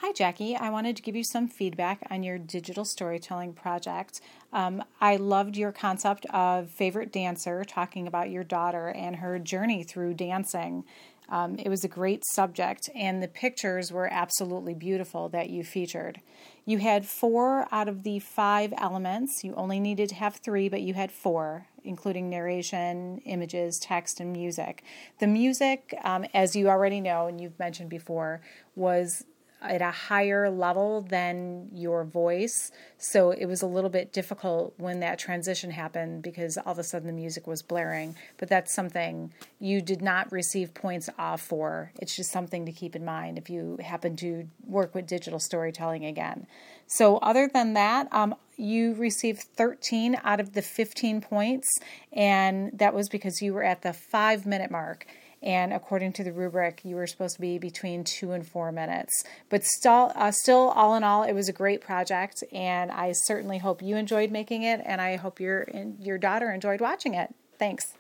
Hi, Jackie. I wanted to give you some feedback on your digital storytelling project. I loved your concept of favorite dancer, talking about your daughter and her journey through dancing. It was a great subject, and the pictures were absolutely beautiful that you featured. You had 4 out of the 5 elements. You only needed to have 3, but you had 4, including narration, images, text, and music. The music, as you already know and you've mentioned before, was at a higher level than your voice, so it was a little bit difficult when that transition happened because all of a sudden the music was blaring, but that's something you did not receive points off for. It's just something to keep in mind if you happen to work with digital storytelling again. So other than that, you received 13 out of the 15 points, and that was because you were at the 5-minute mark. And according to the rubric, you were supposed to be between 2 and 4 minutes. But still, all in all, it was a great project, and I certainly hope you enjoyed making it, and I hope your daughter enjoyed watching it. Thanks.